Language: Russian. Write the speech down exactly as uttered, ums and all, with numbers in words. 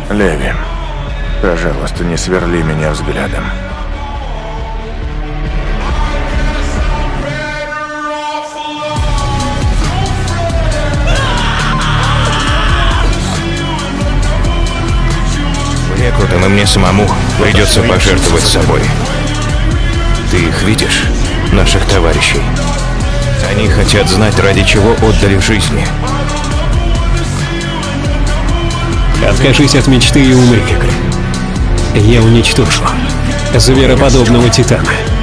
Леви, пожалуйста, не сверли меня взглядом. В рекрутам и мне самому придется пожертвовать собой. Ты их видишь, наших товарищей? Они хотят знать, ради чего отдали жизни. Откажись от мечты и умри. Я уничтожу звероподобного титана.